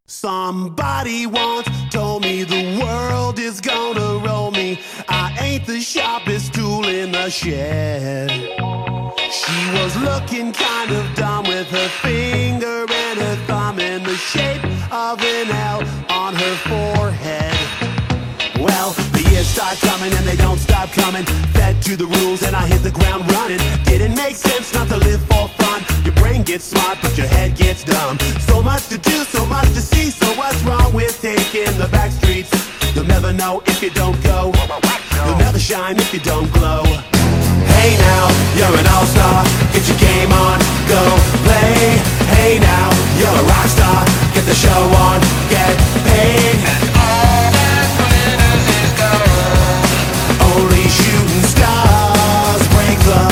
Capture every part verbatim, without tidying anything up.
Somebody once told me the world is gonna roll me. I ain't the sharpest tool in the shed. She was looking kind of dumb with her finger and her thumb in the shape of an L on her forehead. Well, the years start coming and they don't stop coming. Fed to the rules and I hit the ground running. Didn't make sense not to live for fun. Your brain gets smart but your head gets dumb. So much to do, so much to see. So what's wrong with taking the back streets? You'll never know if you don't go. You'll never shine if you don't glow. Hey now, you're an all-star. Get your game on, go play. Hey now, you're a rock star. Get the show on, get paid. And all that glitters is gold. Only shooting stars break the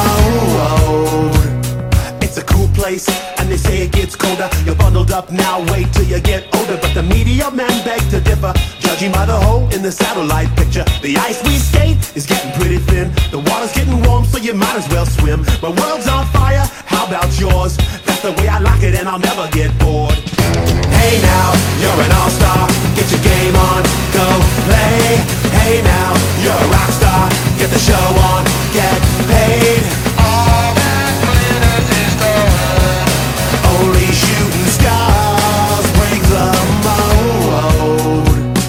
mold. It's a cool place, and they say it gets colder. You're bundled up now, wait till you get older. But the media men beg to differ, judging by the hole in the satellite picture. The ice we skate is getting pretty thin. The water's getting warm, so you might as well swim. My world's on fire, how about yours? That's the way I like it, and I'll never get bored. Hey now, you're an all-star. Get your game on, go play. Hey now, you're a rock star. Get the show on, get paid. All that glitters is gold. Only shooting stars break the mold.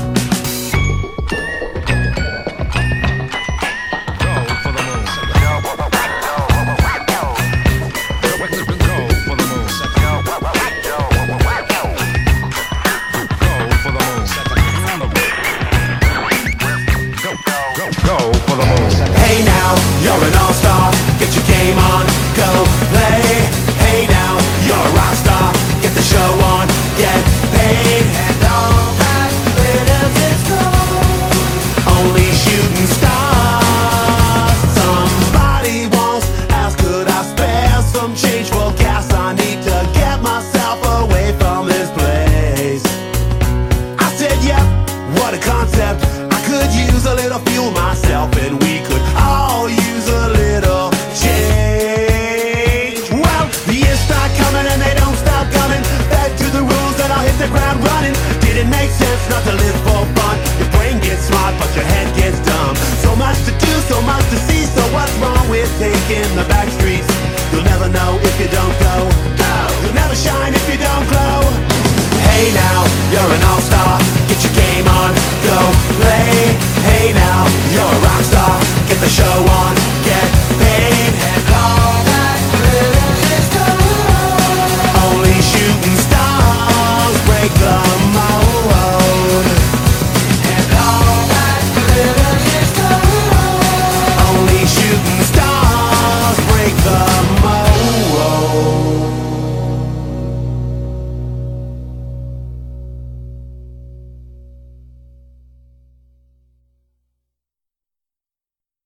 Hey now, you're an all-star. Get your game on, go play. Hey now, you're a rock star. Get the show on, get paid. And all that glitters is gold. Only shooting stars. Somebody once asked, could I spare some change for gas? I need to get myself away from this place. I said, yep, what a concept. I could use a little fuel myself, and we could all use a little change. Well, the years start coming and they don't stop coming. Fed to the rules and I'll hit the ground running. Didn't make sense not to live for fun. Your brain gets smart, but